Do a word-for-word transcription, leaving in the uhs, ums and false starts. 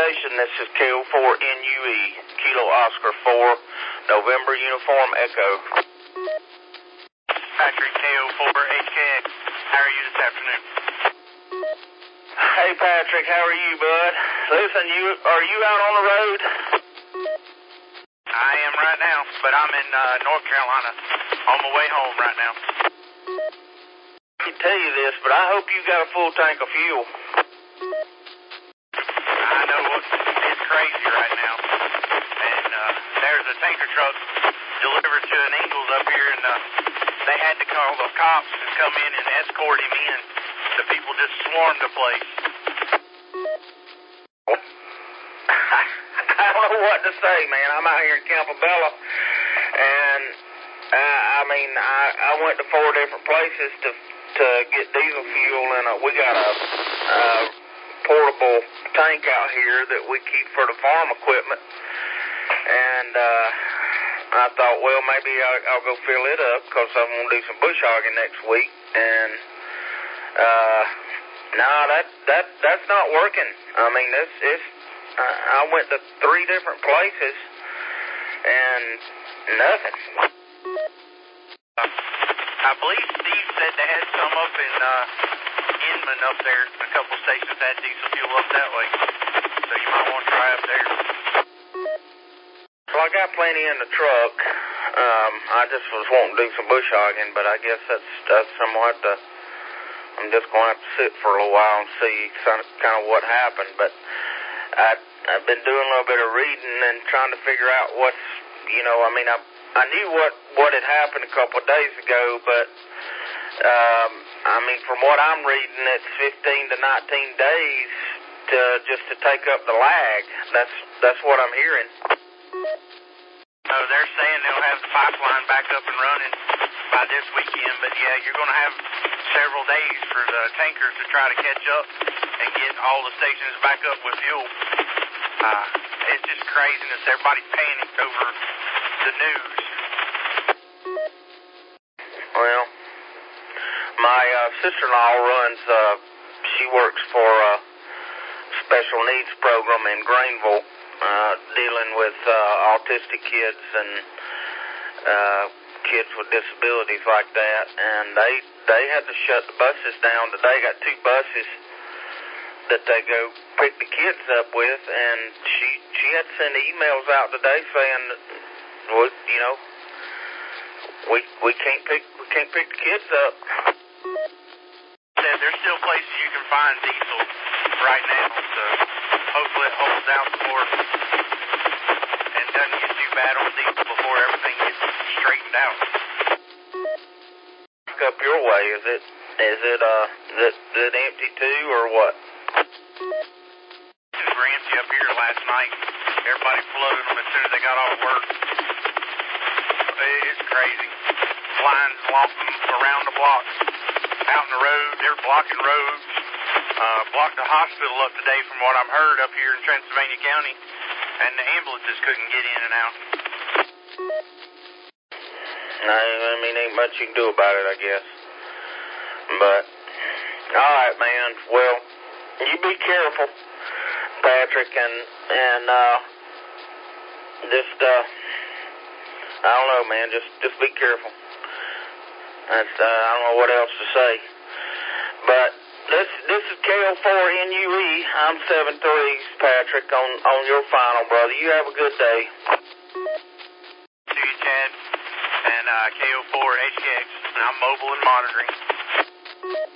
station. This is K O four N U E, Kilo Oscar four, November Uniform Echo. Patrick, K O four H K X. How are you this afternoon? Hey, Patrick, how are you, bud? Listen, you are you out on the road? I am right now, but I'm in uh, North Carolina, on my way home right now. I can tell you this, but I hope you got a full tank of fuel. I know it's crazy right now, and uh, there's a tanker truck delivered to an Ingalls up here, and uh, they had to call the cops to come in and escort him in. The people just swarmed the place. I don't know what to say, man. I'm out here in Campobello, and uh, I mean, I, I went to four different places to to get diesel fuel, and uh, we got a, a portable tank out here that we keep for the farm equipment, and uh, I thought, well, maybe I'll, I'll go fill it up because I'm going to do some bush hogging next week, and uh, no, that that that's not working. I mean, this it's. I went to three different places, and nothing. Uh, I believe Steve said they had some up in uh, Inman up there. A couple stations had diesel fuel up that way, so you might want to try up there. Well, I got plenty in the truck. Um, I just was wanting to do some bush hogging, but I guess that's that's somewhat the. I'm just going to have to sit for a little while and see kind of, kind of what happened, but I, I've been doing a little bit of reading and trying to figure out what's, you know, I mean, I I knew what, what had happened a couple of days ago, but, um, I mean, from what I'm reading, it's fifteen to nineteen days to just to take up the lag. That's that's what I'm hearing. Oh, they're saying they'll have the pipeline back up and running by this weekend, but yeah, you're going to have several days for the tankers to try to catch up and get all the stations back up with fuel. Uh, it's just craziness. Everybody's panicked over the news. Well, my uh, sister-in-law runs, uh, she works for a special needs program in Greenville, uh, dealing with uh, autistic kids and uh, kids with disabilities like that, and they they had to shut the buses down today. Got two buses that they go pick the kids up with, and she she had to send emails out today saying that, well, you know, we we can't pick we can't pick the kids up. Said there's still places you can find diesel right now, so hopefully it holds out for and doesn't get too bad on diesel before everything gets straightened out. Up your way, is it is it uh is it, is it empty too or what? We were empty up here last night. Everybody flooded them as soon as they got off work. It's crazy. Lines along around the block, out in the road. They're blocking roads. Uh, blocked the hospital up today, from what I've heard, up here in Transylvania County, and the ambulances couldn't get in and out. No, I mean, ain't much you can do about it, I guess. But, all right, man. Well, you be careful, Patrick, and and uh, just uh, I don't know, man. Just just be careful. That's uh, I don't know what else to say. But this this is K O four N U E. I'm seven three, Patrick, on on your final, brother. You have a good day. To you, Chad. And uh, K O four H K X, and I'm mobile and monitoring.